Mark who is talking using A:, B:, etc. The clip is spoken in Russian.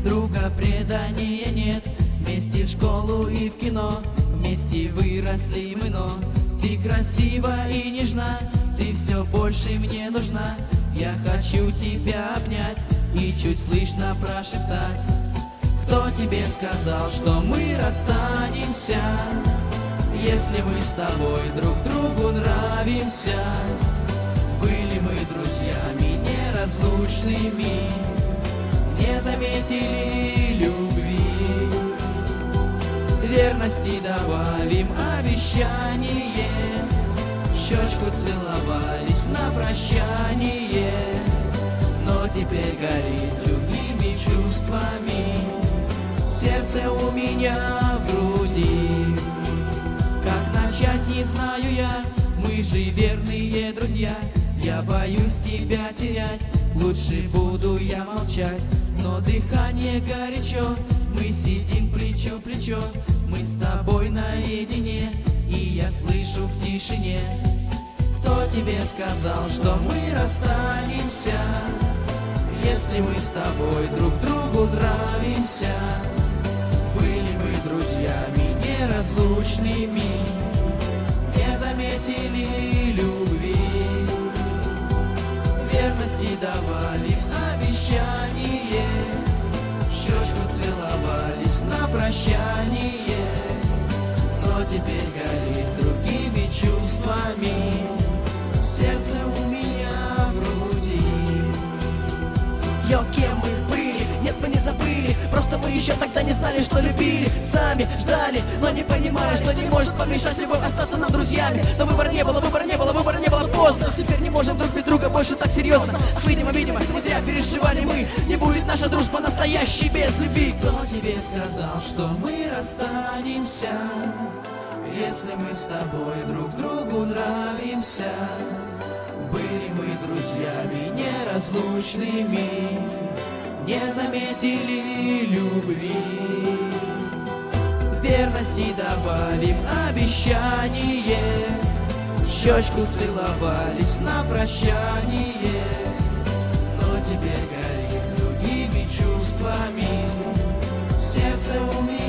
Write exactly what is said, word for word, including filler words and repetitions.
A: друга предания нет. Вместе в школу и в кино, вместе выросли мы, но ты красива и нежна, ты все больше мне нужна. Я хочу тебя обнять и чуть слышно прошептать: кто тебе сказал, что мы расстанемся, если мы с тобой друг другу нравимся? Были мы друзьями неразлучными, не заметили любви. Верности давали им обещание, в щечку целовались на прощание. Но теперь горит другими чувствами сердце у меня в груди. Как начать, не знаю я, мы же верные друзья. Я боюсь тебя терять, лучше буду я молчать. Но дыхание горячо, мы сидим плечо в плечо, мы с тобой наедине, и я слышу в тишине: кто тебе сказал, что мы расстанемся, если мы с тобой друг другу нравимся? Были мы друзьями неразлучными, не заметили любви. Верности давали обещание, в щечку целовались на прощание. Но теперь горит другими чувствами сердце у меня в груди.
B: Йо, кем мы были? Нет, мы не забыли, просто мы еще тогда не знали, что любили. Сами ждали, но не понимая, что не может помешать любовь остаться нам друзьями. Но выбора не было, выбора не было, выбора не было, поздно. Теперь не можем друг без друга больше так серьезно. Ах, видимо, видимо, мы зря переживали мы. Не будет наша дружба настоящей без любви.
A: Кто тебе сказал, что мы расстанемся, если мы с тобой друг другу нравимся? Были мы друзьями неразлучными, не заметили любви. Верности давали обещание, в щечку целовались на прощание. Но теперь горит другими чувствами сердце у меня.